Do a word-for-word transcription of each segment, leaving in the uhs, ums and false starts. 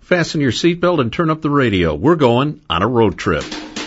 Fasten your seatbelt and turn up the radio. We're going on a road trip.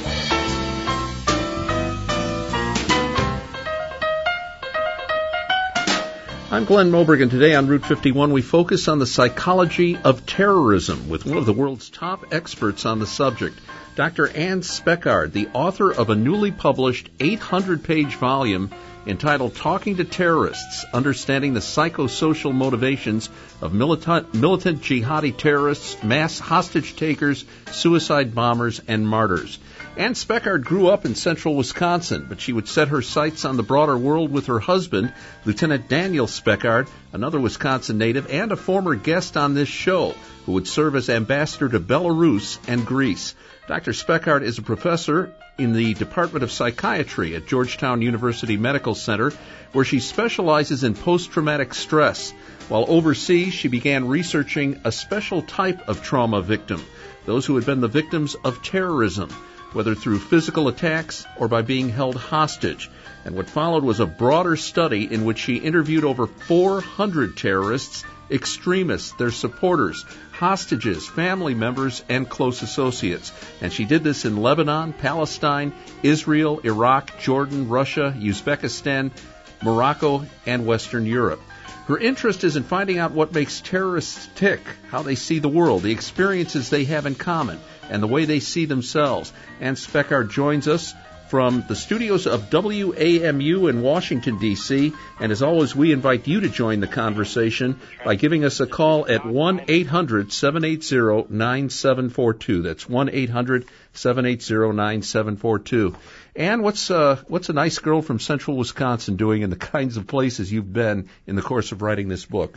I'm Glenn Moberg, and today on Route fifty-one we focus on the psychology of terrorism with one of the world's top experts on the subject, Doctor Anne Speckhard, the author of a newly published eight hundred page volume entitled Talking to Terrorists, Understanding the Psychosocial Motivations of Militant, militant Jihadi Terrorists, Mass Hostage Takers, Suicide Bombers, and Martyrs. Anne Speckhard grew up in central Wisconsin, but she would set her sights on the broader world with her husband, Lieutenant Daniel Speckhard, another Wisconsin native and a former guest on this show, who would serve as ambassador to Belarus and Greece. Doctor Speckhard is a professor in the Department of Psychiatry at Georgetown University Medical Center, where she specializes in post-traumatic stress. While overseas, she began researching a special type of trauma victim, those who had been the victims of terrorism, whether through physical attacks or by being held hostage. And what followed was a broader study in which she interviewed over four hundred terrorists, extremists, their supporters, hostages, family members, and close associates. And she did this in Lebanon, Palestine, Israel, Iraq, Jordan, Russia, Uzbekistan, Morocco, and Western Europe. Her interest is in finding out what makes terrorists tick, how they see the world, the experiences they have in common, and the way they see themselves. Anne Speckhard joins us from the studios of W A M U in Washington, D C, and as always, we invite you to join the conversation by giving us a call at one eight hundred seven eight zero nine seven four two. That's one eight hundred seven eight zero nine seven four two. Anne, what's, uh, what's a nice girl from central Wisconsin doing in the kinds of places you've been in the course of writing this book?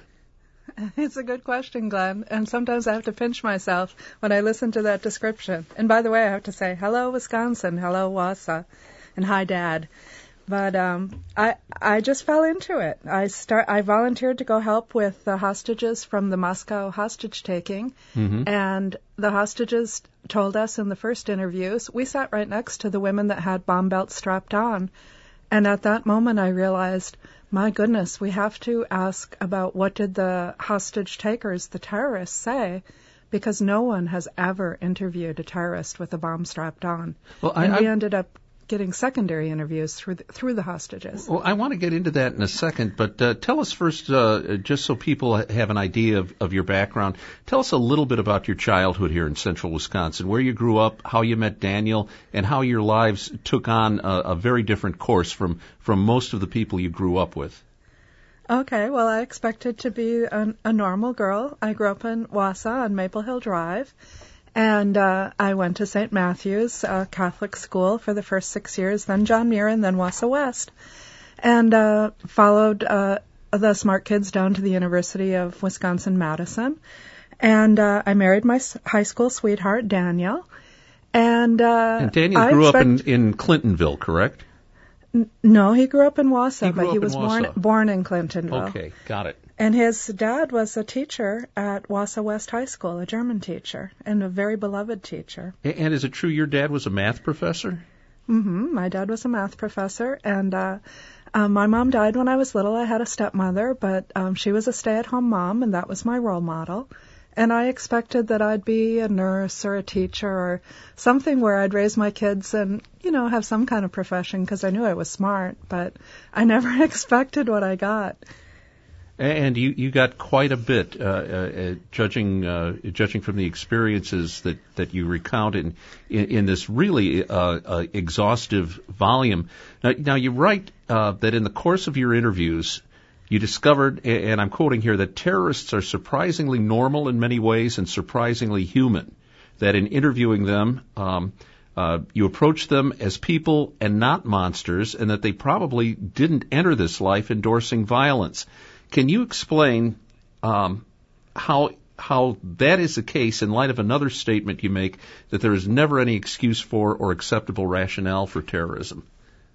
It's a good question, Glenn, and sometimes I have to pinch myself when I listen to that description. And by the way, I have to say, hello, Wisconsin, hello, Wausau, and hi, Dad. But um, I I just fell into it. I start. I volunteered to go help with the hostages from the Moscow hostage-taking, mm-hmm. and the hostages told us in the first interviews, we sat right next to the women that had bomb belts strapped on, and at that moment I realized, my goodness, we have to ask about what did the hostage takers, the terrorists, say, because no one has ever interviewed a terrorist with a bomb strapped on. Well, I, and we I, ended up getting secondary interviews through the, through the hostages. Well, I want to get into that in a second, but uh, tell us first, uh, just so people have an idea of, of your background, tell us a little bit about your childhood here in central Wisconsin, where you grew up, how you met Daniel, and how your lives took on a, a very different course from, from most of the people you grew up with. Okay, well, I expected to be a, a normal girl. I grew up in Wausau on Maple Hill Drive, and uh, I went to Saint Matthew's uh, Catholic school for the first six years, then John Muir, and then Wausau West, and uh, followed uh, the smart kids down to the University of Wisconsin-Madison. And uh, I married my high school sweetheart, Daniel. And, uh, and Daniel grew expect- up in, in Clintonville, correct? No, he grew up in Wausau, he but he was born Wausau. born in Clintonville. Okay, got it. And his dad was a teacher at Wausau West High School, a German teacher, and a very beloved teacher. And is it true your dad was a math professor? Mm-hmm. My dad was a math professor, and uh, um, my mom died when I was little. I had a stepmother, but um, she was a stay-at-home mom, and that was my role model. And I expected that I'd be a nurse or a teacher or something where I'd raise my kids and, you know, have some kind of profession because I knew I was smart, but I never expected what I got. And you, you got quite a bit, uh, uh, judging uh, judging from the experiences that, that you recount in, in, in this really uh, uh, exhaustive volume. Now, now you write uh, that in the course of your interviews, you discovered, and I'm quoting here, that terrorists are surprisingly normal in many ways and surprisingly human. That in interviewing them, um, uh, you approach them as people and not monsters, and that they probably didn't enter this life endorsing violence. Can you explain um, how how that is the case in light of another statement you make that there is never any excuse for or acceptable rationale for terrorism?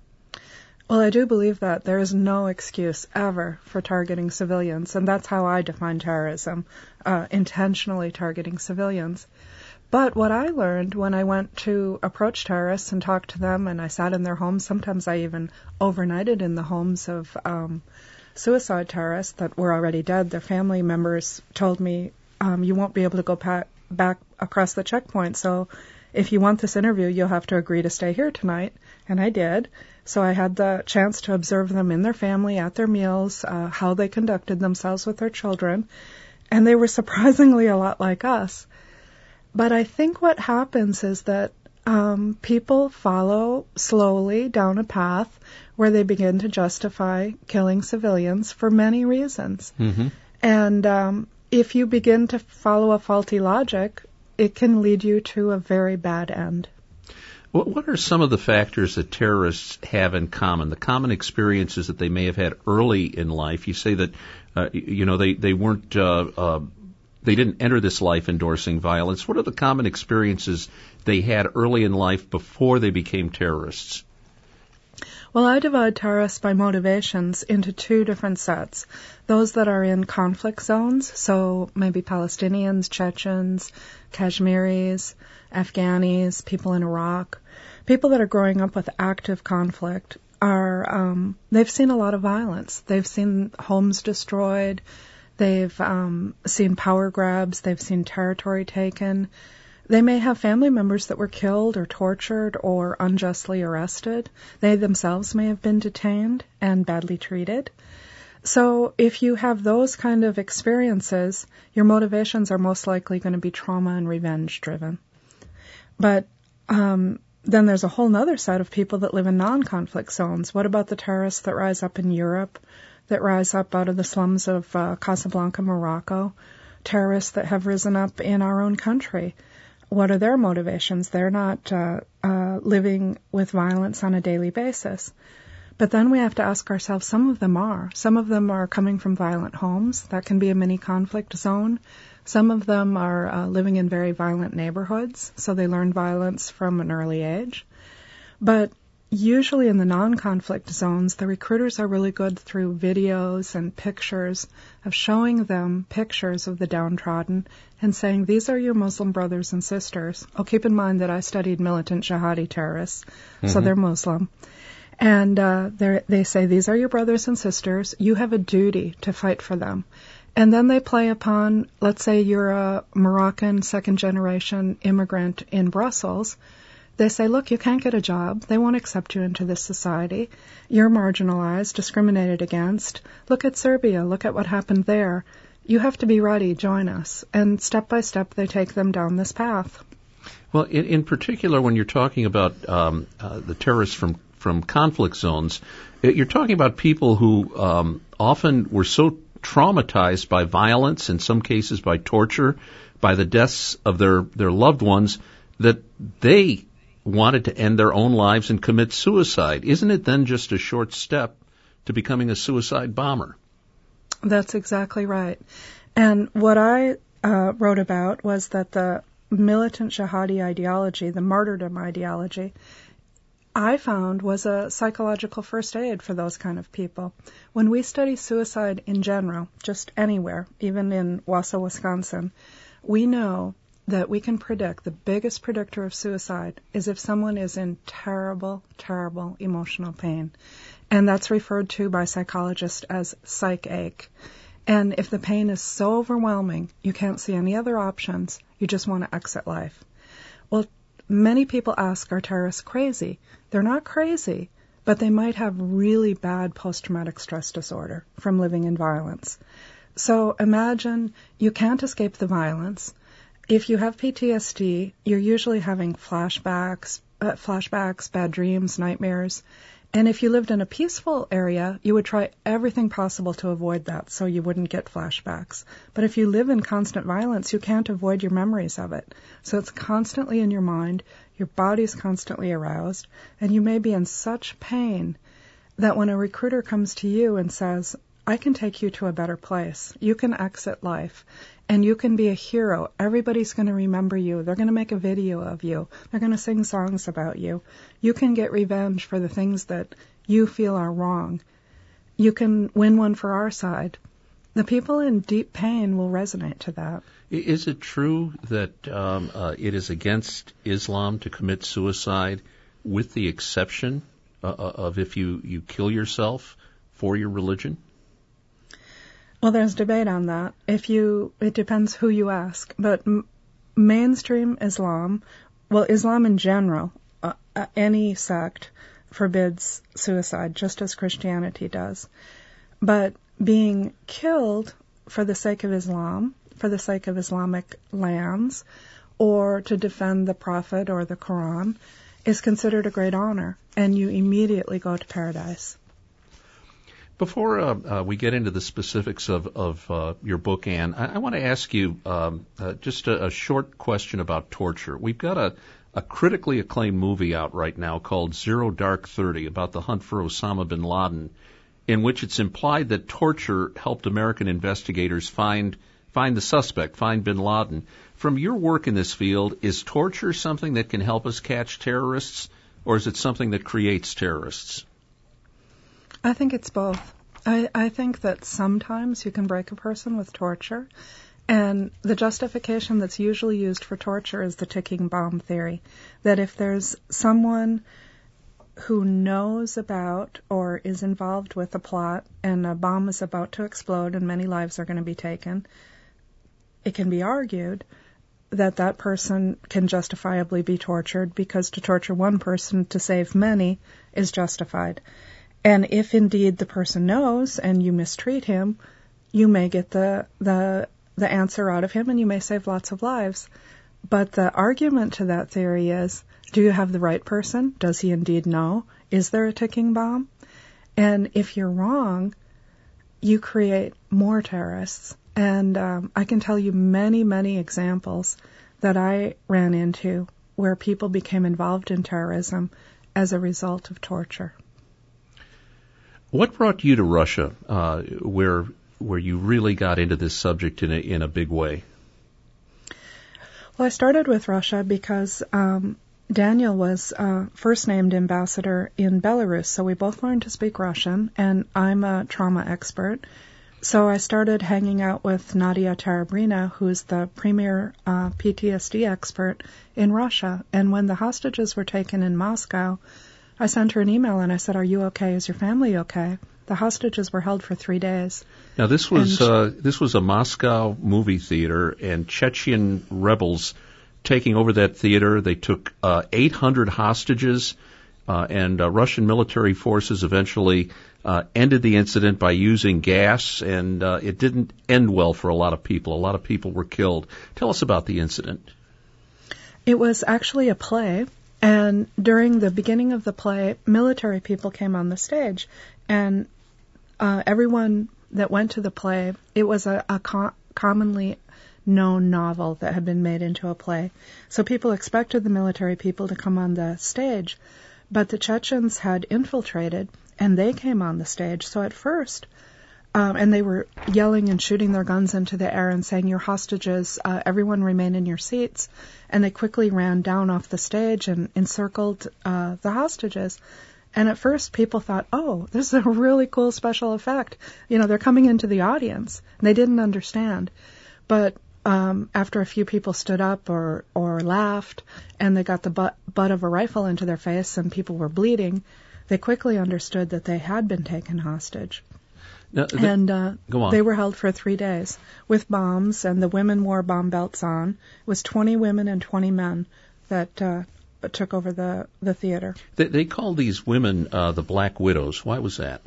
Well, I do believe that there is no excuse ever for targeting civilians, and that's how I define terrorism, uh, intentionally targeting civilians. But what I learned when I went to approach terrorists and talk to them, and I sat in their homes, sometimes I even overnighted in the homes of um, suicide terrorists that were already dead. Their family members told me, um, you won't be able to go pa- back across the checkpoint. So if you want this interview, you'll have to agree to stay here tonight. And I did. So I had the chance to observe them in their family, at their meals, uh, how they conducted themselves with their children. And they were surprisingly a lot like us. But I think what happens is that um, people follow slowly down a path where they begin to justify killing civilians for many reasons. Mm-hmm. And um, if you begin to follow a faulty logic, it can lead you to a very bad end. What, what are some of the factors that terrorists have in common, the common experiences that they may have had early in life? You say that, uh, you know, they, they weren't, uh, uh, they didn't enter this life endorsing violence. What are the common experiences they had early in life before they became terrorists? Well, I divide terrorists by motivations into two different sets. Those that are in conflict zones, so maybe Palestinians, Chechens, Kashmiris, Afghanis, people in Iraq. People that are growing up with active conflict are, um, they've seen a lot of violence. They've seen homes destroyed. They've um, seen power grabs. They've seen territory taken. They may have family members that were killed or tortured or unjustly arrested. They themselves may have been detained and badly treated. So if you have those kind of experiences, your motivations are most likely going to be trauma and revenge driven. But um, then there's a whole other set of people that live in non-conflict zones. What about the terrorists that rise up in Europe, that rise up out of the slums of uh, Casablanca, Morocco? Terrorists that have risen up in our own country. What are their motivations? They're not uh, uh, living with violence on a daily basis. But then we have to ask ourselves, some of them are. Some of them are coming from violent homes. That can be a mini conflict zone. Some of them are uh, living in very violent neighborhoods, so they learn violence from an early age. But usually in the non-conflict zones, the recruiters are really good through videos and pictures of showing them pictures of the downtrodden and saying, these are your Muslim brothers and sisters. Oh, keep in mind that I studied militant jihadi terrorists, mm-hmm. so they're Muslim. And uh, they say, these are your brothers and sisters. You have a duty to fight for them. And then they play upon, let's say you're a Moroccan second-generation immigrant in Brussels. They say, look, you can't get a job. They won't accept you into this society. You're marginalized, discriminated against. Look at Serbia. Look at what happened there. You have to be ready. Join us. And step by step, they take them down this path. Well, in, in particular, when you're talking about um, uh, the terrorists from, from conflict zones, you're talking about people who um, often were so traumatized by violence, in some cases by torture, by the deaths of their, their loved ones, that they wanted to end their own lives and commit suicide. Isn't it then just a short step to becoming a suicide bomber? That's exactly right. And what I uh, wrote about was that the militant jihadi ideology, the martyrdom ideology, I found was a psychological first aid for those kind of people. When we study suicide in general, just anywhere, even in Wausau, Wisconsin, we know that we can predict, the biggest predictor of suicide is if someone is in terrible, terrible emotional pain. And that's referred to by psychologists as psych ache. And if the pain is so overwhelming, you can't see any other options, you just want to exit life. Well, many people ask, are terrorists crazy? They're not crazy, but they might have really bad post-traumatic stress disorder from living in violence. So imagine you can't escape the violence. If you have P T S D, you're usually having flashbacks, uh, flashbacks, bad dreams, nightmares. And if you lived in a peaceful area, you would try everything possible to avoid that so you wouldn't get flashbacks. But if you live in constant violence, you can't avoid your memories of it. So it's constantly in your mind, your body's constantly aroused, and you may be in such pain that when a recruiter comes to you and says, I can take you to a better place, you can exit life, and you can be a hero. Everybody's going to remember you. They're going to make a video of you. They're going to sing songs about you. You can get revenge for the things that you feel are wrong. You can win one for our side. The people in deep pain will resonate to that. Is it true that um, uh, it is against Islam to commit suicide, with the exception uh, of if you, you kill yourself for your religion? Well, there's debate on that. If you, it depends who you ask, but m- mainstream Islam, well, Islam in general, uh, uh, any sect forbids suicide, just as Christianity does. But being killed for the sake of Islam, for the sake of Islamic lands, or to defend the Prophet or the Quran, is considered a great honor, and you immediately go to paradise. Before uh, uh, we get into the specifics of, of uh, your book, Anne, I, I want to ask you um, uh, just a, a short question about torture. We've got a, a critically acclaimed movie out right now called Zero Dark Thirty about the hunt for Osama bin Laden, in which it's implied that torture helped American investigators find find the suspect, find bin Laden. From your work in this field, is torture something that can help us catch terrorists, or is it something that creates terrorists? I think it's both. I, I think that sometimes you can break a person with torture, and the justification that's usually used for torture is the ticking bomb theory, that if there's someone who knows about or is involved with a plot and a bomb is about to explode and many lives are going to be taken, it can be argued that that person can justifiably be tortured because to torture one person to save many is justified. And if indeed the person knows and you mistreat him, you may get the the the answer out of him and you may save lots of lives. But the argument to that theory is, do you have the right person? Does he indeed know? Is there a ticking bomb? And if you're wrong, you create more terrorists. And um, I can tell you many, many examples that I ran into where people became involved in terrorism as a result of torture. What brought you to Russia, uh, where where you really got into this subject in a, in a big way? Well, I started with Russia because um, Daniel was uh, first named ambassador in Belarus, so we both learned to speak Russian, and I'm a trauma expert. So I started hanging out with Nadia Tarabrina, who's the premier uh, P T S D expert in Russia. And when the hostages were taken in Moscow, I sent her an email and I said, "Are you okay? Is your family okay?" The hostages were held for three days. Now this was uh, this was a Moscow movie theater, and Chechen rebels taking over that theater. They took uh, eight hundred hostages, uh, and uh, Russian military forces eventually uh, ended the incident by using gas, and uh, it didn't end well for a lot of people. A lot of people were killed. Tell us about the incident. It was actually a play. And during the beginning of the play, military people came on the stage, and uh, everyone that went to the play, it was a, a co- commonly known novel that had been made into a play. So people expected the military people to come on the stage, but the Chechens had infiltrated, and they came on the stage. So at first, Um, and they were yelling and shooting their guns into the air and saying, "You're hostages, uh, everyone remain in your seats." And they quickly ran down off the stage and encircled uh, the hostages. And at first people thought, oh, this is a really cool special effect. You know, they're coming into the audience. And they didn't understand. But um, after a few people stood up or, or laughed and they got the butt, butt of a rifle into their face and people were bleeding, they quickly understood that they had been taken hostage. Now, the, and uh, go on. They were held for three days with bombs, and the women wore bomb belts on. It was twenty women and twenty men that uh, took over the, the theater. They, they called these women uh, the Black Widows. Why was that?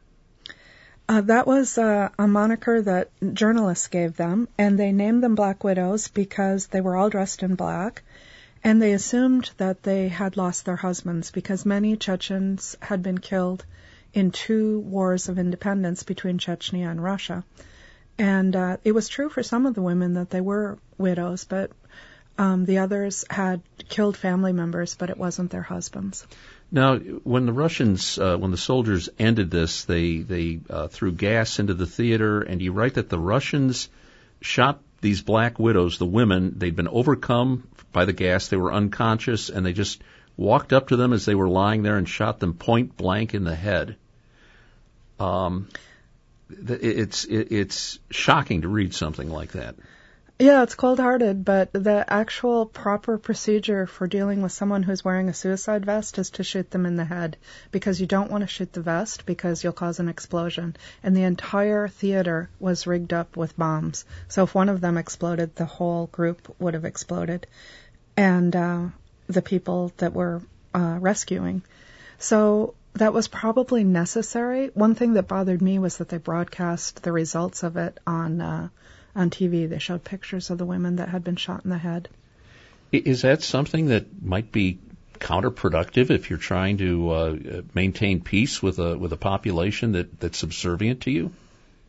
Uh, that was uh, a moniker that journalists gave them, and they named them Black Widows because they were all dressed in black, and they assumed that they had lost their husbands because many Chechens had been killed in two wars of independence between Chechnya and Russia. And uh, it was true for some of the women that they were widows, but um, the others had killed family members, but it wasn't their husbands. Now, when the Russians, uh, when the soldiers ended this, they, they uh, threw gas into the theater, and you write that the Russians shot these Black Widows, the women. They'd been overcome by the gas, they were unconscious, and they just walked up to them as they were lying there and shot them point blank in the head. Um, it's it's shocking to read something like that. Yeah, it's cold-hearted, but the actual proper procedure for dealing with someone who's wearing a suicide vest is to shoot them in the head, because you don't want to shoot the vest because you'll cause an explosion. And the entire theater was rigged up with bombs. So if one of them exploded, the whole group would have exploded. And uh, the people that were uh, rescuing. So that was probably necessary. One thing that bothered me was that they broadcast the results of it on uh, on T V. They showed pictures of the women that had been shot in the head. Is that something that might be counterproductive if you're trying to uh, maintain peace with a with a population that, that's subservient to you?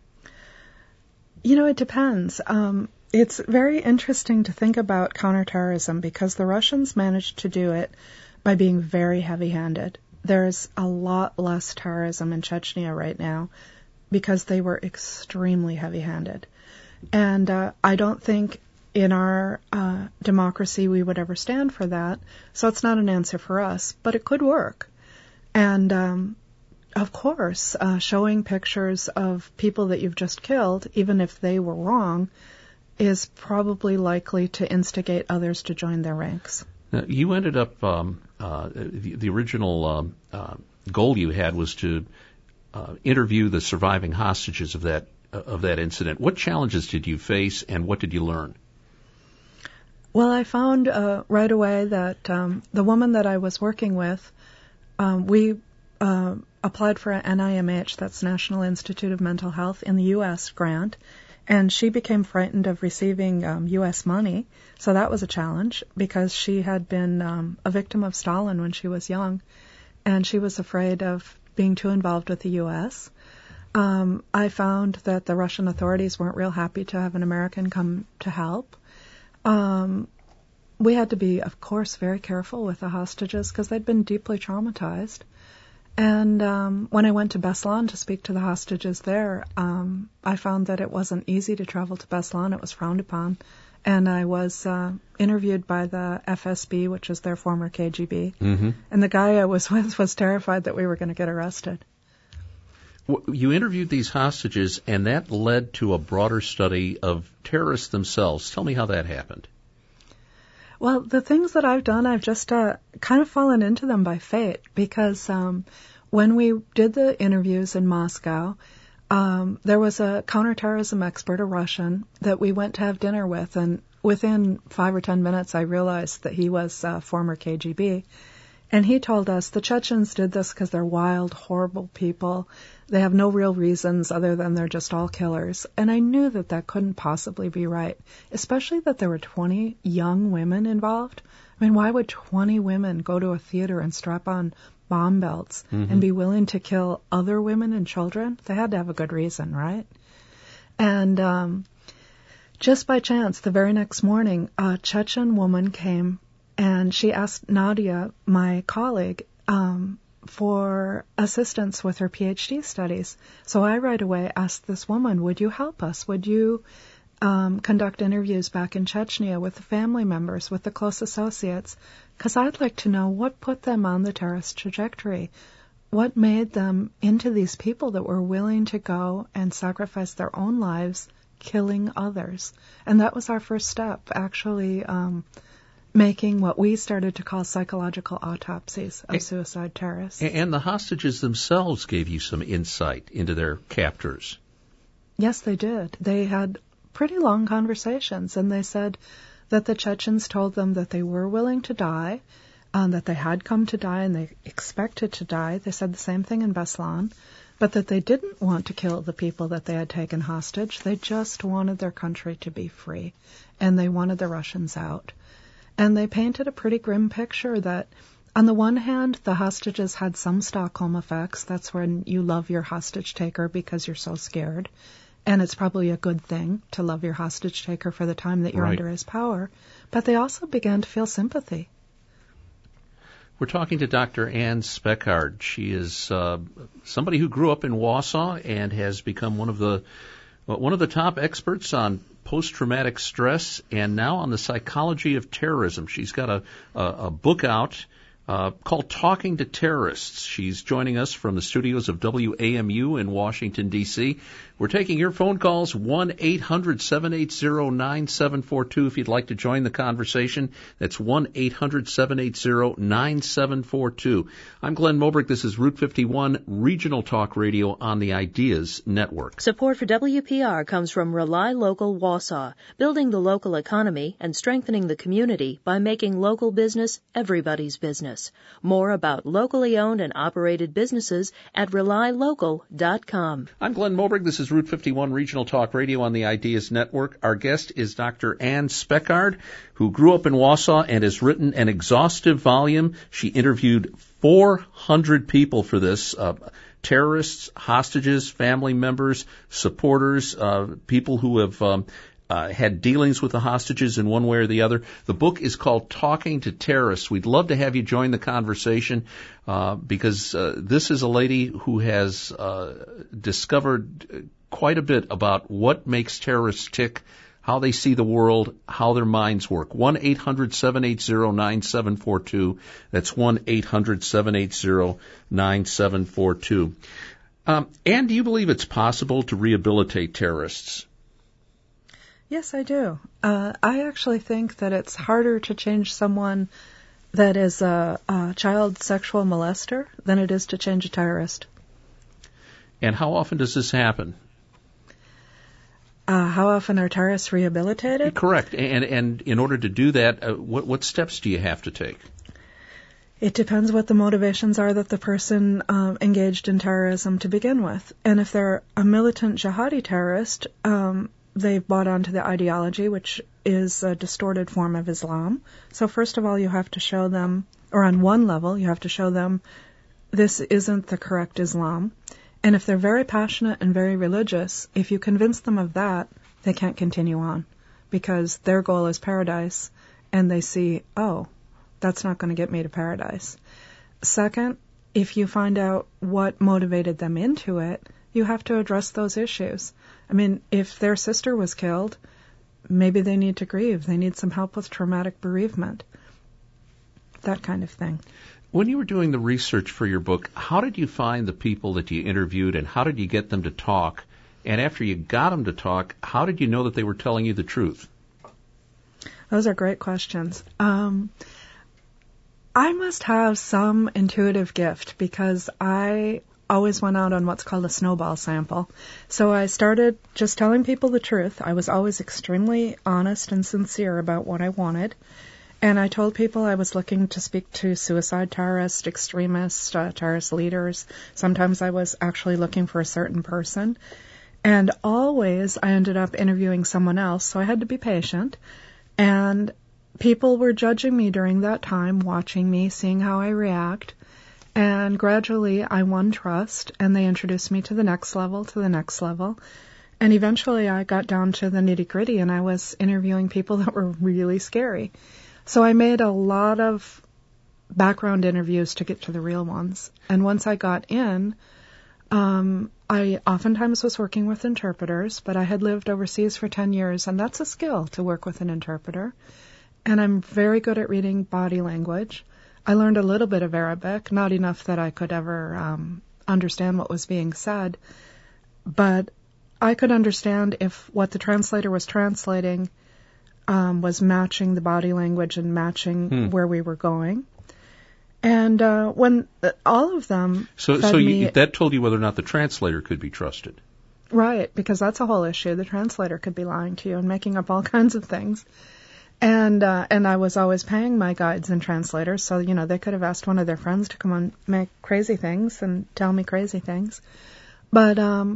You know, it depends. Um, it's very interesting to think about counterterrorism because the Russians managed to do it by being very heavy-handed. There's a lot less terrorism in Chechnya right now because they were extremely heavy-handed. And uh, I don't think in our uh, democracy we would ever stand for that. So it's not an answer for us, but it could work. And um, of course, uh, showing pictures of people that you've just killed, even if they were wrong, is probably likely to instigate others to join their ranks. Now, you ended up, um, uh, the, the original um, uh, goal you had was to uh, interview the surviving hostages of that of that incident. What challenges did you face, and what did you learn? Well, I found uh, right away that um, the woman that I was working with, um, we uh, applied for an N I M H, that's National Institute of Mental Health, in the U S grant, and she became frightened of receiving um, U S money, so that was a challenge because she had been um, a victim of Stalin when she was young, and she was afraid of being too involved with the U S Um, I found that the Russian authorities weren't real happy to have an American come to help. Um, we had to be, of course, very careful with the hostages because they'd been deeply traumatized. And um, when I went to Beslan to speak to the hostages there, um, I found that it wasn't easy to travel to Beslan. It was frowned upon. And I was uh, interviewed by the F S B, which is their former K G B. Mm-hmm. And the guy I was with was terrified that we were going to get arrested. You interviewed these hostages, and that led to a broader study of terrorists themselves. Tell me how that happened. Well, the things that I've done, I've just uh, kind of fallen into them by fate, because um, when we did the interviews in Moscow, um, there was a counterterrorism expert, a Russian, that we went to have dinner with, and within five or ten minutes I realized that he was uh, former K G B. And he told us the Chechens did this because they're wild, horrible people. They have no real reasons other than they're just all killers. And I knew that that couldn't possibly be right, especially that there were twenty young women involved. I mean, why would twenty women go to a theater and strap on bomb belts mm-hmm. and be willing to kill other women and children? They had to have a good reason, right? And um, just by chance, the very next morning, a Chechen woman came and she asked Nadia, my colleague, um, for assistance with her PhD studies. So I right away asked this woman, would you help us? Would you um, conduct interviews back in Chechnya with the family members, with the close associates? Because I'd like to know what put them on the terrorist trajectory. What made them into these people that were willing to go and sacrifice their own lives killing others? And that was our first step, actually um, making what we started to call psychological autopsies of suicide terrorists. And the hostages themselves gave you some insight into their captors. Yes, they did. They had pretty long conversations, and they said that the Chechens told them that they were willing to die, um, that they had come to die and they expected to die. They said the same thing in Beslan, but that they didn't want to kill the people that they had taken hostage. They just wanted their country to be free, and they wanted the Russians out. And they painted a pretty grim picture that, on the one hand, the hostages had some Stockholm effects. That's when you love your hostage taker because you're so scared. And it's probably a good thing to love your hostage taker for the time that you're right. under his power. But they also began to feel sympathy. We're talking to Doctor Ann Speckhard. She is uh, somebody who grew up in Wausau and has become one of the one of the top experts on post-traumatic stress and now on the psychology of terrorism. She's got a, a, a book out uh, called Talking to Terrorists. She's joining us from the studios of W A M U in Washington, D C We're taking your phone calls, one eight hundred seven eight zero nine seven four two if you'd like to join the conversation. That's one eight hundred seven eight zero nine seven four two. I'm Glenn Mobrick. This is Route fifty-one Regional Talk Radio on the Ideas Network. Support for W P R comes from Rely Local Wausau, building the local economy and strengthening the community by making local business everybody's business. More about locally owned and operated businesses at rely local dot com. I'm Glenn Mobrick. This is Route fifty-one Regional Talk Radio on the Ideas Network. Our guest is Doctor Ann Speckhard, who grew up in Wausau and has written an exhaustive volume. She interviewed four hundred people for this, uh, terrorists, hostages, family members, supporters, uh, people who have um, uh, had dealings with the hostages in one way or the other. The book is called Talking to Terrorists. We'd love to have you join the conversation uh, because uh, this is a lady who has uh, discovered quite a bit about what makes terrorists tick, how they see the world, how their minds work. one eight hundred seven eight zero nine seven four two. That's one eight hundred seven eight zero nine seven four two. Um, Ann, do you believe it's possible to rehabilitate terrorists? Yes, I do. Uh, I actually think that it's harder to change someone that is a, a child sexual molester than it is to change a terrorist. And how often does this happen? Uh, how often are terrorists rehabilitated? Correct. And and in order to do that, uh, what, what steps do you have to take? It depends what the motivations are that the person um, engaged in terrorism to begin with. And if they're a militant jihadi terrorist, um, they've bought onto the ideology, which is a distorted form of Islam. So first of all, you have to show them, or on one level, you have to show them this isn't the correct Islam. And if they're very passionate and very religious, if you convince them of that, they can't continue on because their goal is paradise and they see, oh, that's not going to get me to paradise. Second, if you find out what motivated them into it, you have to address those issues. I mean, if their sister was killed, maybe they need to grieve. They need some help with traumatic bereavement, that kind of thing. When you were doing the research for your book, how did you find the people that you interviewed and how did you get them to talk? And after you got them to talk, how did you know that they were telling you the truth? Those are great questions. Um, I must have some intuitive gift because I always went out on what's called a snowball sample. So I started just telling people the truth. I was always extremely honest and sincere about what I wanted. And I told people I was looking to speak to suicide terrorists, extremists, uh, terrorist leaders. Sometimes I was actually looking for a certain person. And always I ended up interviewing someone else, so I had to be patient. And people were judging me during that time, watching me, seeing how I react. And gradually I won trust, and they introduced me to the next level, to the next level. And eventually I got down to the nitty-gritty, and I was interviewing people that were really scary. So I made a lot of background interviews to get to the real ones. And once I got in, um, I oftentimes was working with interpreters, but I had lived overseas for ten years, and that's a skill to work with an interpreter. And I'm very good at reading body language. I learned a little bit of Arabic, not enough that I could ever um, understand what was being said, but I could understand if what the translator was translating Um, was matching the body language and matching hmm. where we were going. And uh, when uh, all of them So, fed so you, me, that told you whether or not the translator could be trusted. Right, because that's a whole issue. The translator could be lying to you and making up all kinds of things. And uh, and I was always paying my guides and translators, so, you know, they could have asked one of their friends to come and make crazy things and tell me crazy things. But um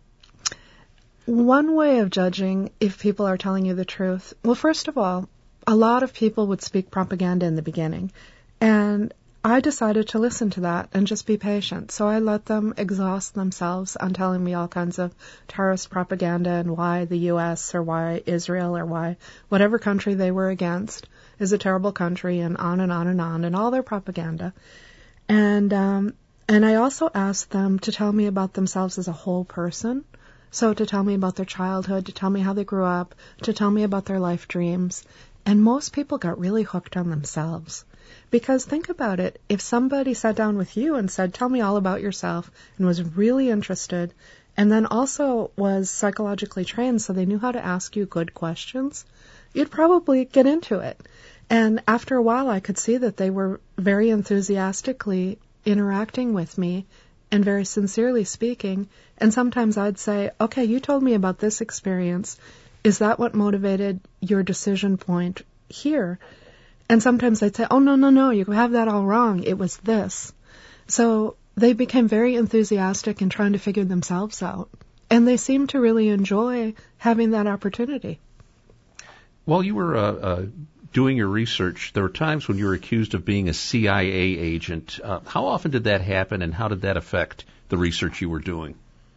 one way of judging if people are telling you the truth, well, first of all, a lot of people would speak propaganda in the beginning. And I decided to listen to that and just be patient. So I let them exhaust themselves on telling me all kinds of terrorist propaganda and why the U S or why Israel or why whatever country they were against is a terrible country, and on and on and on, and all their propaganda. And um, and I also asked them to tell me about themselves as a whole person. So to tell me about their childhood, to tell me how they grew up, to tell me about their life dreams. And most people got really hooked on themselves. Because think about it, if somebody sat down with you and said, tell me all about yourself, and was really interested, and then also was psychologically trained so they knew how to ask you good questions, you'd probably get into it. And after a while, I could see that they were very enthusiastically interacting with me and very sincerely speaking. And sometimes I'd say, okay, you told me about this experience. Is that what motivated your decision point here? And sometimes they'd say, oh, no, no, no, you have that all wrong. It was this. So they became very enthusiastic in trying to figure themselves out. And they seemed to really enjoy having that opportunity. While you were uh, uh, doing your research, there were times when you were accused of being a C I A agent. Uh, how often did that happen, and how did that affect the research you were doing?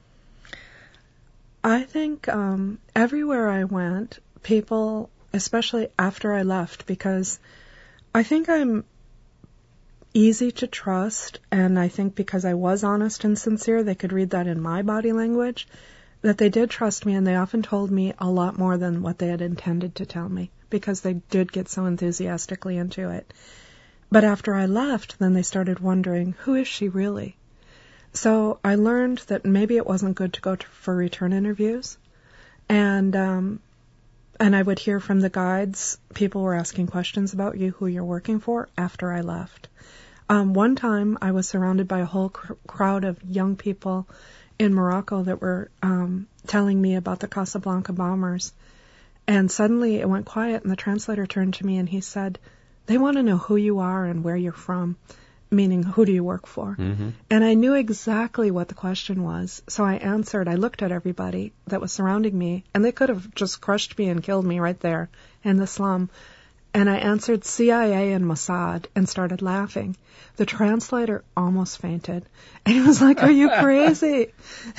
I think um, everywhere I went, people, especially after I left, because I think I'm easy to trust, and I think because I was honest and sincere, they could read that in my body language, that they did trust me, and they often told me a lot more than what they had intended to tell me, because they did get so enthusiastically into it. But after I left, then they started wondering, who is she really? So I learned that maybe it wasn't good to go to, for return interviews, and um, and I would hear from the guides, people were asking questions about you, who you're working for, after I left. Um, one time I was surrounded by a whole cr- crowd of young people in Morocco that were um, telling me about the Casablanca bombers. And suddenly it went quiet, and the translator turned to me and he said, they want to know who you are and where you're from, meaning who do you work for? Mm-hmm. And I knew exactly what the question was. So I answered, I looked at everybody that was surrounding me, and they could have just crushed me and killed me right there in the slum. And I answered C I A and Mossad and started laughing. The translator almost fainted. And he was like, are you crazy?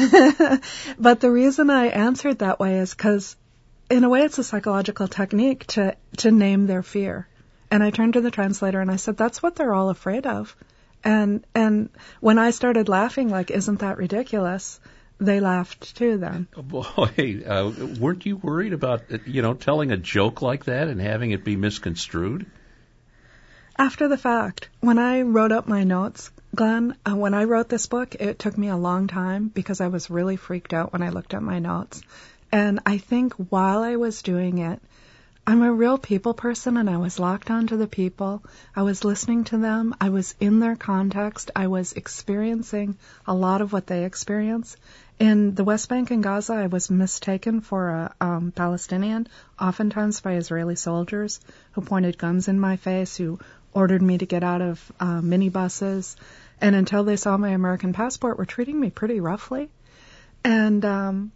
But the reason I answered that way is because, in a way, it's a psychological technique to, to name their fear. And I turned to the translator and I said, that's what they're all afraid of. And and when I started laughing, like, isn't that ridiculous? They laughed too then. Boy, uh, weren't you worried about, you know, telling a joke like that and having it be misconstrued? After the fact, when I wrote up my notes, Glenn, uh, when I wrote this book, it took me a long time because I was really freaked out when I looked at my notes. And I think while I was doing it, I'm a real people person, and I was locked onto the people. I was listening to them. I was in their context. I was experiencing a lot of what they experience. In the West Bank and Gaza, I was mistaken for a um, Palestinian, oftentimes by Israeli soldiers who pointed guns in my face, who ordered me to get out of uh, minibuses, and until they saw my American passport, were treating me pretty roughly. And um,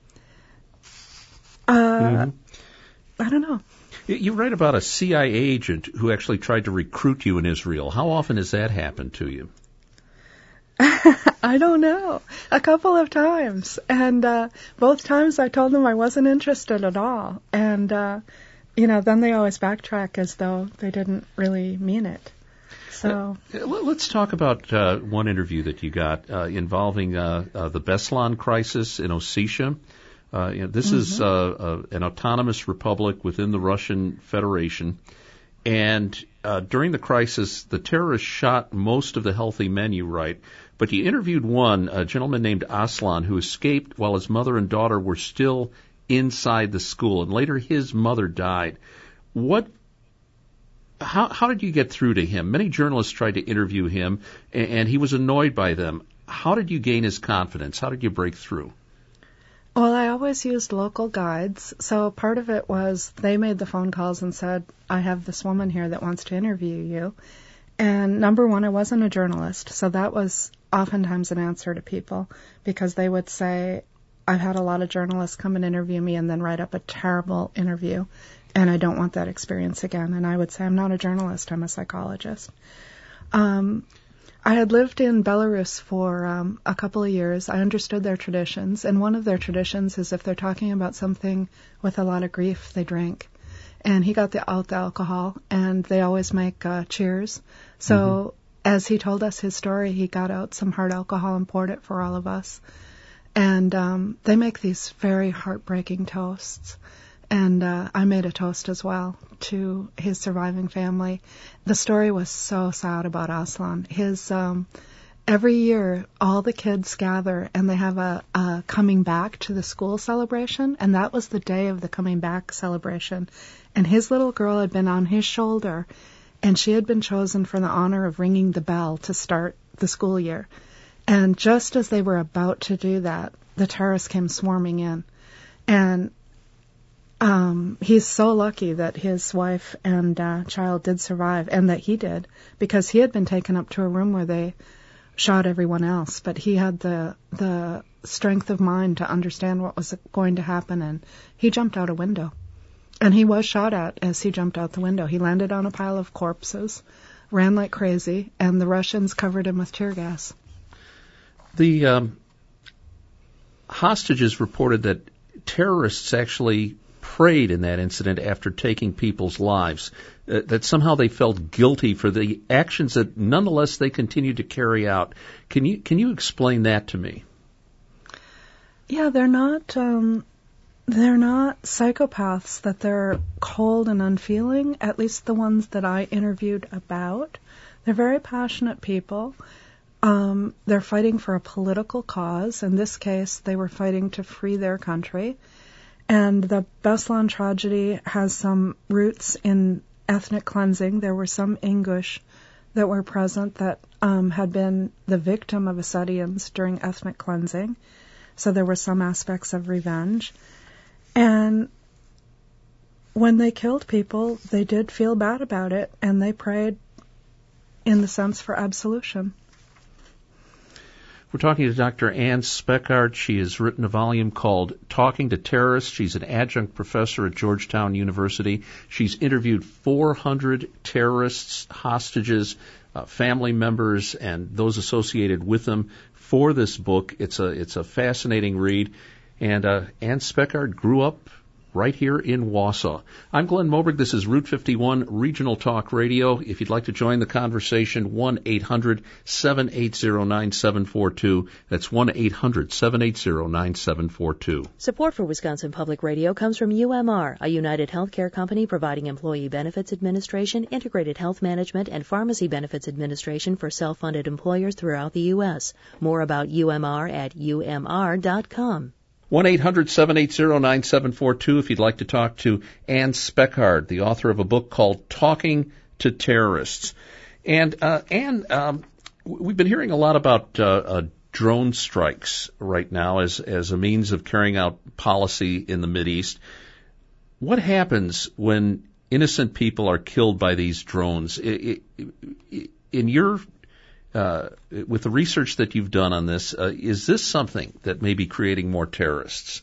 uh, mm-hmm. I don't know. You write about a C I A agent who actually tried to recruit you in Israel. How often has that happened to you? I don't know. A couple of times. And uh, both times I told them I wasn't interested at all. And, uh, you know, then they always backtrack as though they didn't really mean it. So uh, let's talk about uh, one interview that you got uh, involving uh, uh, the Beslan crisis in Ossetia. Uh, you know, this mm-hmm. is uh, uh, an autonomous republic within the Russian Federation, and uh, during the crisis, the terrorists shot most of the healthy men, you write, but you interviewed one, a gentleman named Aslan, who escaped while his mother and daughter were still inside the school, and later his mother died. What? How, how did you get through to him? Many journalists tried to interview him, and, and he was annoyed by them. How did you gain his confidence? How did you break through? Well, I always used local guides, so part of it was they made the phone calls and said, I have this woman here that wants to interview you. And number one, I wasn't a journalist, so that was oftentimes an answer to people, because they would say, I've had a lot of journalists come and interview me and then write up a terrible interview, and I don't want that experience again. And I would say, I'm not a journalist, I'm a psychologist. Um, I had lived in Belarus for um, a couple of years. I understood their traditions, and one of their traditions is if they're talking about something with a lot of grief, they drink. And he got the, out the alcohol, and they always make uh, cheers. So mm-hmm. as he told us his story, he got out some hard alcohol and poured it for all of us. And um, they make these very heartbreaking toasts. and uh, I made a toast as well to his surviving family. The story was so sad about Aslan. His um, every year, all the kids gather and they have a, a coming back to the school celebration, and that was the day of the coming back celebration. And his little girl had been on his shoulder, and she had been chosen for the honor of ringing the bell to start the school year. And just as they were about to do that, the terrorists came swarming in. And um, he's so lucky that his wife and uh, child did survive, and that he did, because he had been taken up to a room where they shot everyone else. But he had the the strength of mind to understand what was going to happen, and he jumped out a window. And he was shot at as he jumped out the window. He landed on a pile of corpses, ran like crazy, and the Russians covered him with tear gas. The um, hostages reported that terrorists actually prayed in that incident after taking people's lives, uh, that somehow they felt guilty for the actions that nonetheless they continued to carry out. Can you can you explain that to me? Yeah, they're not um, they're not psychopaths, that they're cold and unfeeling, at least the ones that I interviewed about. They're very passionate people. Um, they're fighting for a political cause. In this case, they were fighting to free their country. And the Beslan tragedy has some roots in ethnic cleansing. There were some Ingush that were present that um, had been the victim of Ossetians during ethnic cleansing. So there were some aspects of revenge. And when they killed people, they did feel bad about it, and they prayed in the sense for absolution. We're talking to Doctor Ann Speckhard. She has written a volume called Talking to Terrorists. She's an adjunct professor at Georgetown University. She's interviewed four hundred terrorists, hostages, uh, family members, and those associated with them for this book. It's a it's a fascinating read. And uh, Ann Speckhard grew up right here in Wausau. I'm Glenn Moberg. This is Route fifty-one Regional Talk Radio. If you'd like to join the conversation, one eight hundred seven eight zero nine seven four two. That's one eight hundred seven eight zero nine seven four two. Support for Wisconsin Public Radio comes from U M R, a United Healthcare company providing employee benefits administration, integrated health management, and pharmacy benefits administration for self-funded employers throughout the U S. More about U M R at U M R dot com. one eight hundred seven eight zero nine seven four two if you'd like to talk to Ann Speckhard, the author of a book called Talking to Terrorists. And, uh, Ann, um, we've been hearing a lot about uh, uh, drone strikes right now as, as a means of carrying out policy in the Mideast. What happens when innocent people are killed by these drones? In your Uh, with the research that you've done on this, uh, is this something that may be creating more terrorists?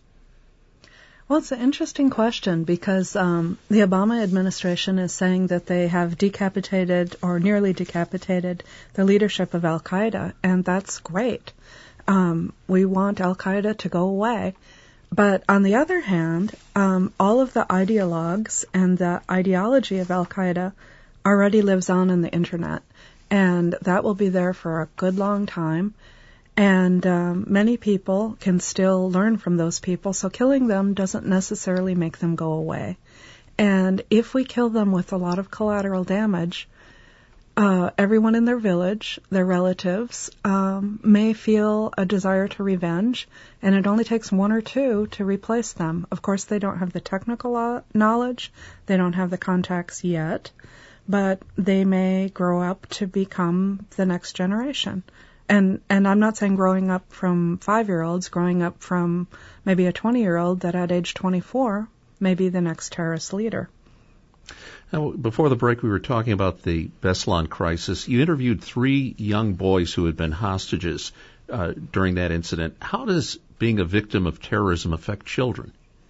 Well, it's an interesting question because um, the Obama administration is saying that they have decapitated or nearly decapitated the leadership of Al-Qaeda, and that's great. Um, we want Al-Qaeda to go away. But on the other hand, um, all of the ideologues and the ideology of Al-Qaeda already lives on in the Internet. And that will be there for a good long time. And um, many people can still learn from those people, so killing them doesn't necessarily make them go away. And if we kill them with a lot of collateral damage, uh, everyone in their village, their relatives, um, may feel a desire to revenge, and it only takes one or two to replace them. Of course, they don't have the technical knowledge, they don't have the contacts yet, but they may grow up to become the next generation. And and I'm not saying growing up from five-year-olds, growing up from maybe a twenty-year-old that at age twenty-four may be the next terrorist leader. Now, before the break, we were talking about the Beslan crisis. You interviewed three young boys who had been hostages uh, during that incident. How does being a victim of terrorism affect children?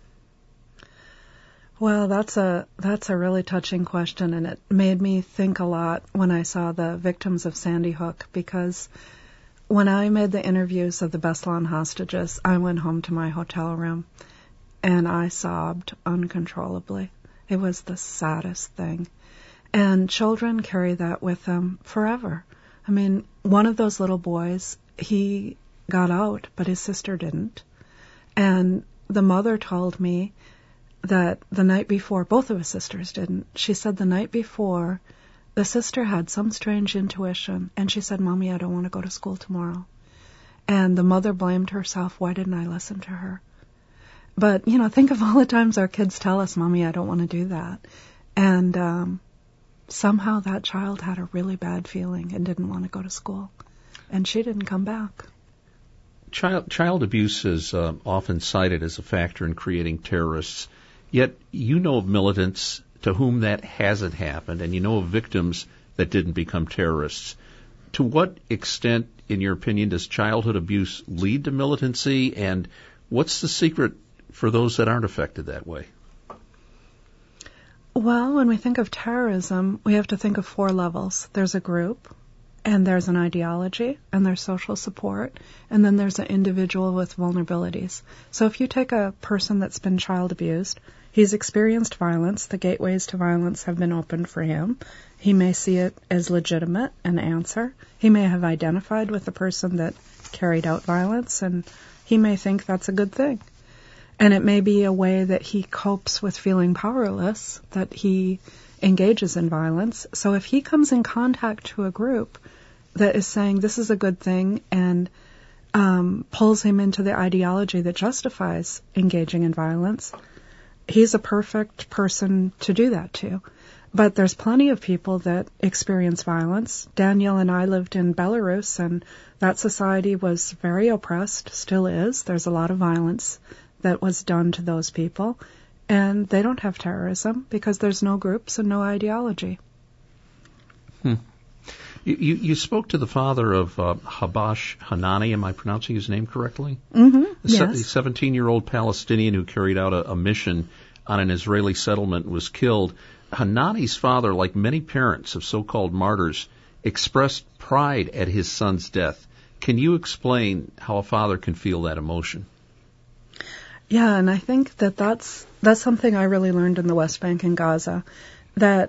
Well, that's a that's a really touching question, and it made me think a lot when I saw the victims of Sandy Hook, because when I made the interviews of the Beslan hostages, I went home to my hotel room, and I sobbed uncontrollably. It was the saddest thing. And children carry that with them forever. I mean, one of those little boys, he got out, but his sister didn't. And the mother told me that the night before, both of his sisters didn't. She said the night before, the sister had some strange intuition, and she said, Mommy, I don't want to go to school tomorrow. And the mother blamed herself. Why didn't I listen to her? But, you know, think of all the times our kids tell us, Mommy, I don't want to do that. And um, somehow that child had a really bad feeling and didn't want to go to school. And she didn't come back. Child, child abuse is uh, often cited as a factor in creating terrorists. Yet you know of militants to whom that hasn't happened, and you know of victims that didn't become terrorists. To what extent, in your opinion, does childhood abuse lead to militancy, and what's the secret for those that aren't affected that way? Well, when we think of terrorism, we have to think of four levels. There's a group, and there's an ideology, and there's social support, and then there's an individual with vulnerabilities. So if you take a person that's been child abused, he's experienced violence, the gateways to violence have been opened for him. He may see it as legitimate, an answer. He may have identified with the person that carried out violence, and he may think that's a good thing. And it may be a way that he copes with feeling powerless, that he engages in violence. So if he comes in contact to a group that is saying this is a good thing and um, pulls him into the ideology that justifies engaging in violence, he's a perfect person to do that to. But there's plenty of people that experience violence. Danielle and I lived in Belarus, and that society was very oppressed, still is. There's a lot of violence that was done to those people, and they don't have terrorism because there's no groups and no ideology. Hmm. You, you, you spoke to the father of uh, Habash Hanani. Am I pronouncing his name correctly? Mm-hmm. The yes. seventeen-year-old Palestinian who carried out a, a mission on an Israeli settlement was killed. Hanani's father, like many parents of so-called martyrs, expressed pride at his son's death. Can you explain how a father can feel that emotion? Yeah, and I think that that's, that's something I really learned in the West Bank and Gaza, that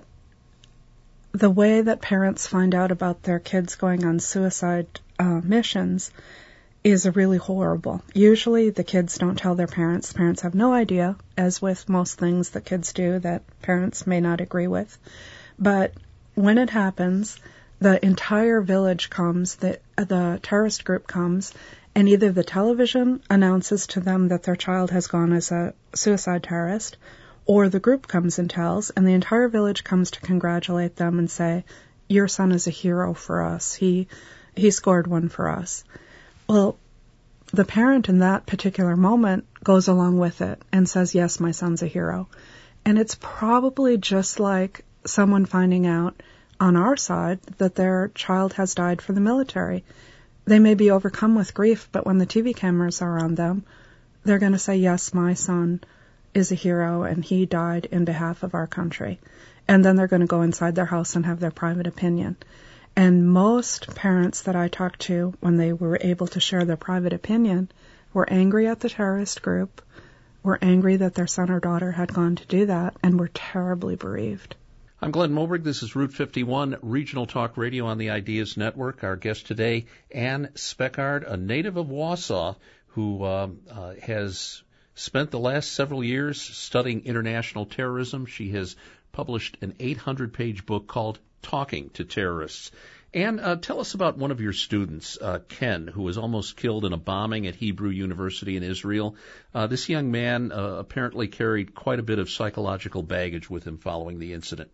the way that parents find out about their kids going on suicide uh, missions is really horrible. Usually the kids don't tell their parents. The parents have no idea, as with most things that kids do that parents may not agree with. But when it happens, the entire village comes, the, the terrorist group comes, and either the television announces to them that their child has gone as a suicide terrorist, or the group comes and tells, and the entire village comes to congratulate them and say, your son is a hero for us. He he scored one for us. Well, the parent in that particular moment goes along with it and says, yes, my son's a hero. And it's probably just like someone finding out on our side that their child has died for the military. They may be overcome with grief, but when the T V cameras are on them, they're going to say, yes, my son is a hero and he died in behalf of our country. And then they're going to go inside their house and have their private opinion. And most parents that I talked to, when they were able to share their private opinion, were angry at the terrorist group, were angry that their son or daughter had gone to do that, and were terribly bereaved. I'm Glenn Moberg. This is Route fifty-one, Regional Talk Radio on the Ideas Network. Our guest today, Ann Speckhard, a native of Wausau, who uh, uh, has spent the last several years studying international terrorism. She has published an eight hundred page book called Talking to Terrorists. Ann, uh, tell us about one of your students, uh, Ken, who was almost killed in a bombing at Hebrew University in Israel. Uh, this young man uh, apparently carried quite a bit of psychological baggage with him following the incident.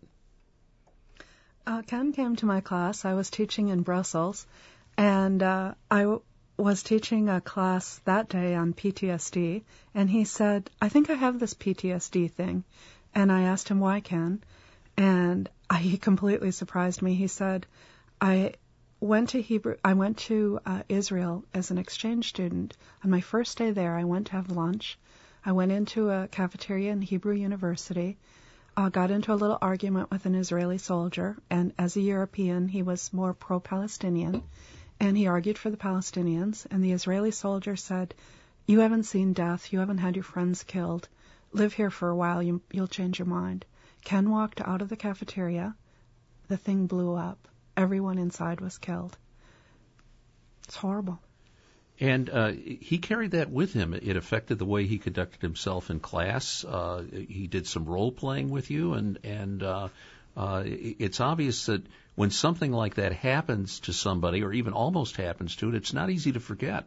Uh, Ken came to my class. I was teaching in Brussels, and uh, I w- was teaching a class that day on P T S D, and he said, I think I have this P T S D thing. And I asked him, why, Ken? And I, he completely surprised me. He said, I went to Hebrew, I went to uh, Israel as an exchange student. On my first day there, I went to have lunch. I went into a cafeteria in Hebrew University. Uh, got into a little argument with an Israeli soldier, and as a European, he was more pro-Palestinian, and he argued for the Palestinians, and the Israeli soldier said, you haven't seen death, you haven't had your friends killed, live here for a while, you, you'll change your mind. Ken walked out of the cafeteria, the thing blew up, everyone inside was killed. It's horrible. And uh, he carried that with him. It affected the way he conducted himself in class. Uh, he did some role playing with you, and and uh, uh, it's obvious that when something like that happens to somebody, or even almost happens to it, it's not easy to forget.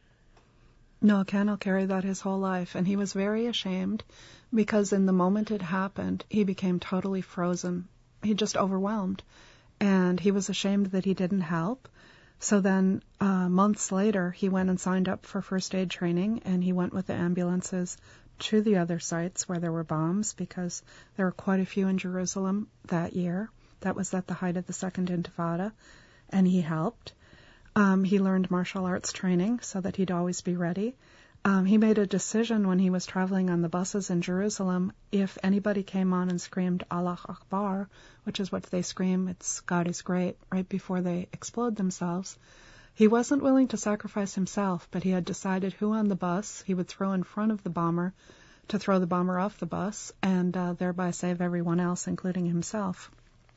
No, Ken will carry that his whole life, and he was very ashamed because in the moment it happened, he became totally frozen. He just overwhelmed, and he was ashamed that he didn't help. So then uh, months later, he went and signed up for first aid training, and he went with the ambulances to the other sites where there were bombs, because there were quite a few in Jerusalem that year. That was at the height of the Second Intifada, and he helped. Um, he learned martial arts training so that he'd always be ready. Um, he made a decision when he was traveling on the buses in Jerusalem, if anybody came on and screamed Allah Akbar, which is what they scream, it's God is great, right before they explode themselves, he wasn't willing to sacrifice himself, but he had decided who on the bus he would throw in front of the bomber to throw the bomber off the bus and uh, thereby save everyone else, including himself.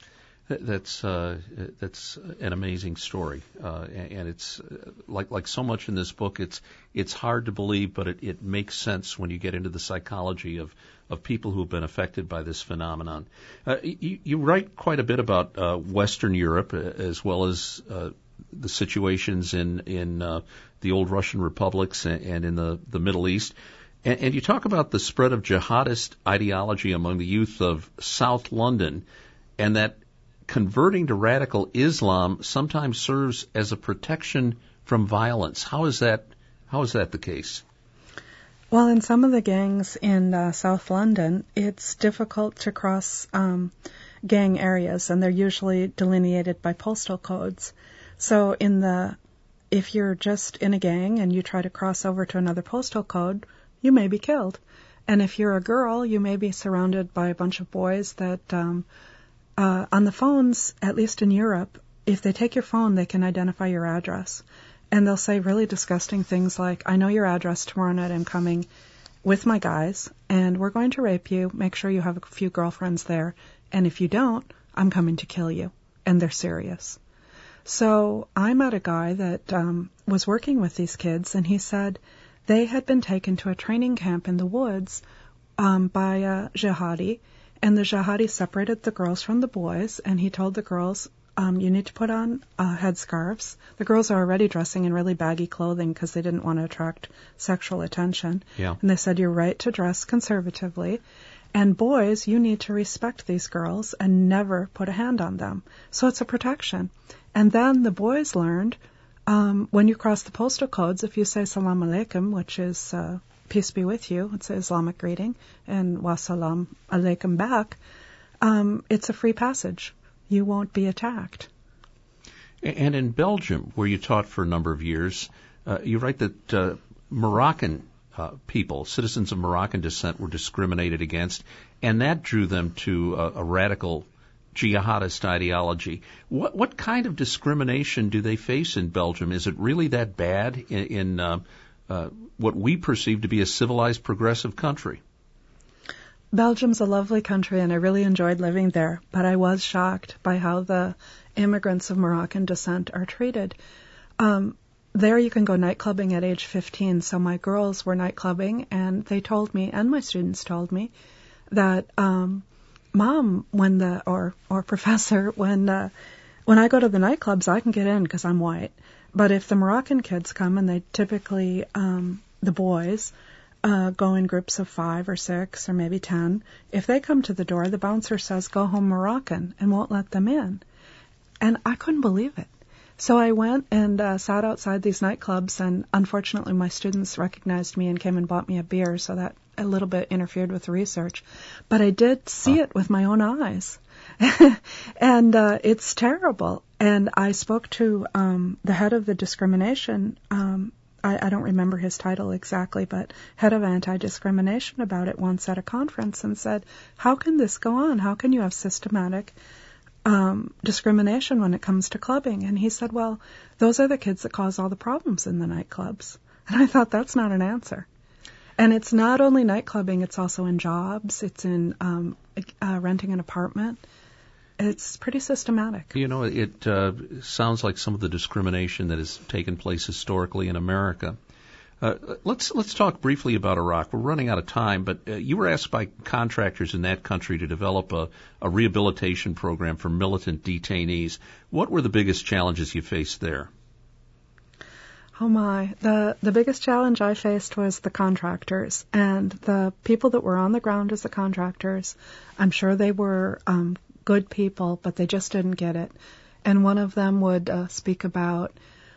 That's uh, that's an amazing story, uh, and it's uh, like like so much in this book. It's it's hard to believe, but it, it makes sense when you get into the psychology of, of people who have been affected by this phenomenon. Uh, you, you write quite a bit about uh, Western Europe, as well as uh, the situations in in uh, the old Russian republics and, and in the, the Middle East, and, and you talk about the spread of jihadist ideology among the youth of South London, and that converting to radical Islam sometimes serves as a protection from violence. How is that? How is that the case? Well, in some of the gangs in uh, South London, it's difficult to cross um, gang areas, and they're usually delineated by postal codes. So, in the if you're just in a gang and you try to cross over to another postal code, you may be killed. And if you're a girl, you may be surrounded by a bunch of boys that um, Uh, on the phones, at least in Europe, if they take your phone, they can identify your address. And they'll say really disgusting things like, I know your address, tomorrow night I'm coming with my guys, and we're going to rape you, make sure you have a few girlfriends there, and if you don't, I'm coming to kill you. And they're serious. So I met a guy that um, was working with these kids, and he said they had been taken to a training camp in the woods um, by a jihadi, and the jihadi separated the girls from the boys, and he told the girls, um, you need to put on uh, headscarves. The girls are already dressing in really baggy clothing because they didn't want to attract sexual attention. Yeah. And they said, you're right to dress conservatively. And boys, you need to respect these girls and never put a hand on them. So it's a protection. And then the boys learned, um, when you cross the postal codes, if you say salam alaikum, which is uh, peace be with you, it's an Islamic greeting, and wa salam alaikum back, um, it's a free passage. You won't be attacked. And in Belgium, where you taught for a number of years, uh, you write that uh, Moroccan uh, people, citizens of Moroccan descent, were discriminated against, and that drew them to a, a radical jihadist ideology. What, what kind of discrimination do they face in Belgium? Is it really that bad in, in uh, uh, what we perceive to be a civilized, progressive country? Belgium's a lovely country, and I really enjoyed living there, but I was shocked by how the immigrants of Moroccan descent are treated. Um, there you can go nightclubbing at age fifteen, so my girls were nightclubbing, and they told me, and my students told me, that um, Mom, when the or or Professor, when uh, when I go to the nightclubs, I can get in because I'm white. But if the Moroccan kids come, and they typically um, the boys uh, go in groups of five or six or maybe ten, if they come to the door, the bouncer says, "Go home Moroccan," and won't let them in. And I couldn't believe it. So I went and uh, sat outside these nightclubs, and unfortunately my students recognized me and came and bought me a beer, so that a little bit interfered with the research. But I did see huh. it with my own eyes. And uh, it's terrible. And I spoke to um, the head of the discrimination, um, I, I don't remember his title exactly, but head of anti-discrimination about it once at a conference, and said, how can this go on? How can you have systematic Um, discrimination when it comes to clubbing? And he said, well, those are the kids that cause all the problems in the nightclubs. And I thought, that's not an answer. And it's not only nightclubbing, it's also in jobs, it's in um, uh, renting an apartment. It's pretty systematic. You know, it uh, sounds like some of the discrimination that has taken place historically in America. Uh, let's let's talk briefly about Iraq. We're running out of time, but uh, you were asked by contractors in that country to develop a, a rehabilitation program for militant detainees. What were the biggest challenges you faced there? Oh my, the the biggest challenge I faced was the contractors and the people that were on the ground as the contractors. I'm sure they were um, good people, but they just didn't get it. And one of them would uh, speak about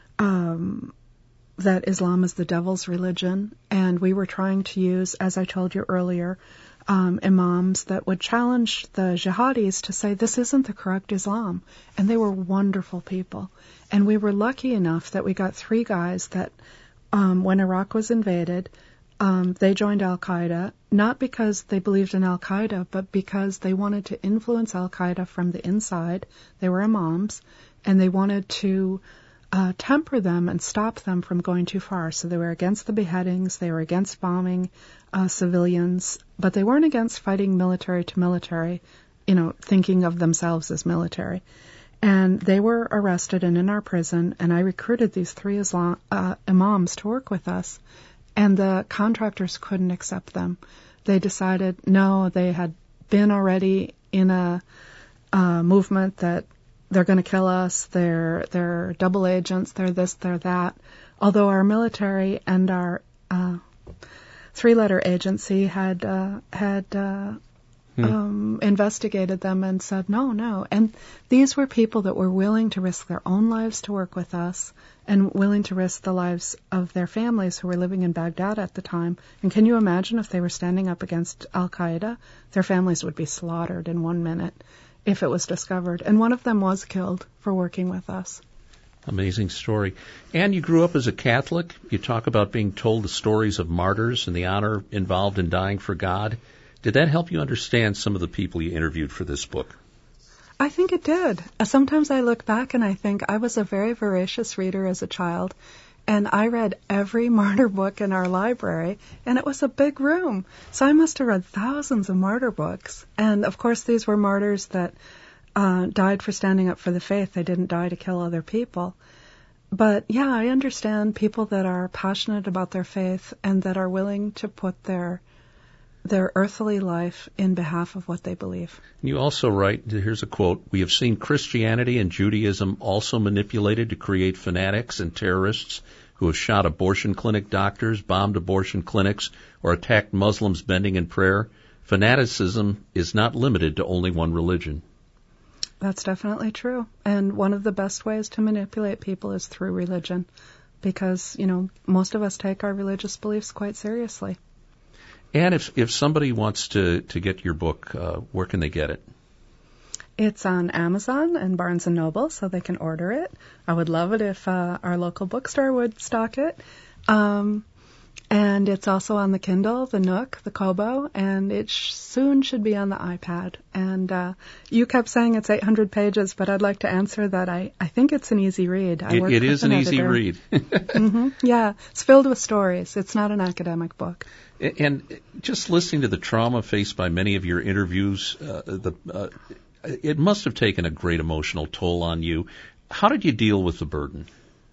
um, that Islam is the devil's religion, and we were trying to use, as I told you earlier, um, imams that would challenge the jihadis to say this isn't the correct Islam. And they were wonderful people. And we were lucky enough that we got three guys that, um, when Iraq was invaded, um, they joined Al-Qaeda, not because they believed in Al-Qaeda, but because they wanted to influence Al-Qaeda from the inside. They were imams, and they wanted to uh, temper them and stop them from going too far. So they were against the beheadings, they were against bombing uh, civilians, but they weren't against fighting military to military, you know, thinking of themselves as military. And they were arrested and in our prison, and I recruited these three Islam, uh, imams to work with us, and the contractors couldn't accept them. They decided, no, they had been already in a uh, movement that they're going to kill us, they're, they're double agents, they're this, they're that. Although our military and our uh, three-letter agency had uh, had uh, Hmm. Um, investigated them and said, no, no. And these were people that were willing to risk their own lives to work with us and willing to risk the lives of their families who were living in Baghdad at the time. And can you imagine if they were standing up against Al-Qaeda? Their families would be slaughtered in one minute if it was discovered. And one of them was killed for working with us. Amazing story. And you grew up as a Catholic. You talk about being told the stories of martyrs and the honor involved in dying for God. Did that help you understand some of the people you interviewed for this book? I think it did. Sometimes I look back and I think I was a very voracious reader as a child, and I read every martyr book in our library, and it was a big room. So I must have read thousands of martyr books. And, of course, these were martyrs that uh, died for standing up for the faith. They didn't die to kill other people. But, yeah, I understand people that are passionate about their faith and that are willing to put their their earthly life in behalf of what they believe. You also write, here's a quote, "We have seen Christianity and Judaism also manipulated to create fanatics and terrorists who have shot abortion clinic doctors, bombed abortion clinics, or attacked Muslims bending in prayer. Fanaticism is not limited to only one religion." That's definitely true. And one of the best ways to manipulate people is through religion, because, you know, most of us take our religious beliefs quite seriously. And if if somebody wants to, to get your book, uh, where can they get it? It's on Amazon and Barnes and Noble, so they can order it. I would love it if uh, our local bookstore would stock it. Um, and it's also on the Kindle, the Nook, the Kobo, and it sh- soon should be on the iPad. And uh, you kept saying it's eight hundred pages, but I'd like to answer that I, I think it's an easy read. I It, it is an, an easy read. mm-hmm. Yeah, it's filled with stories. It's not an academic book. And just listening to the trauma faced by many of your interviews, uh, the, uh, it must have taken a great emotional toll on you. How did you deal with the burden?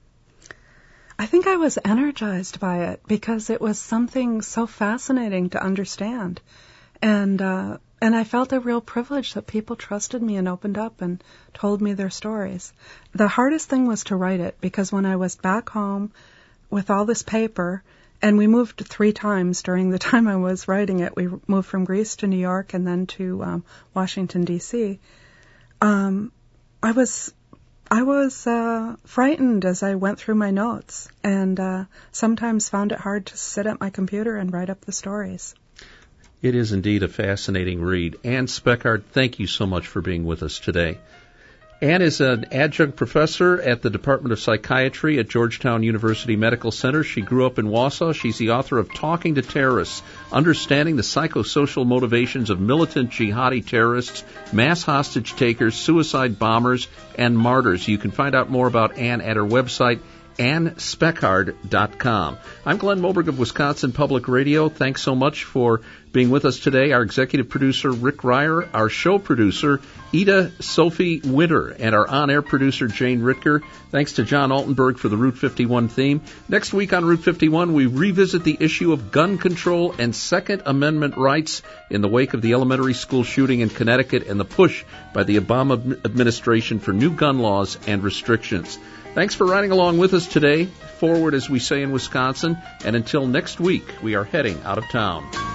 I think I was energized by it because it was something so fascinating to understand. And uh, and I felt a real privilege that people trusted me and opened up and told me their stories. The hardest thing was to write it, because when I was back home with all this paper, and we moved three times during the time I was writing it. We moved from Greece to New York and then to um, Washington, D C Um, I was I was uh, frightened as I went through my notes, and uh, sometimes found it hard to sit at my computer and write up the stories. It is indeed a fascinating read. Ann Speckhard, thank you so much for being with us today. Ann is an adjunct professor at the Department of Psychiatry at Georgetown University Medical Center. She grew up in Wausau. She's the author of Talking to Terrorists, Understanding the Psychosocial Motivations of Militant Jihadi Terrorists, Mass Hostage Takers, Suicide Bombers, and Martyrs. You can find out more about Ann at her website, ann speckhard dot com. I'm Glenn Moberg of Wisconsin Public Radio. Thanks so much for being with us today. Our executive producer, Rick Ryer, our show producer, Ida Sophie Winter, and our on-air producer, Jane Ritker. Thanks to John Altenberg for the Route fifty-one theme. Next week on Route fifty-one, we revisit the issue of gun control and Second Amendment rights in the wake of the elementary school shooting in Connecticut and the push by the Obama administration for new gun laws and restrictions. Thanks for riding along with us today. Forward, as we say in Wisconsin, and until next week, we are heading out of town.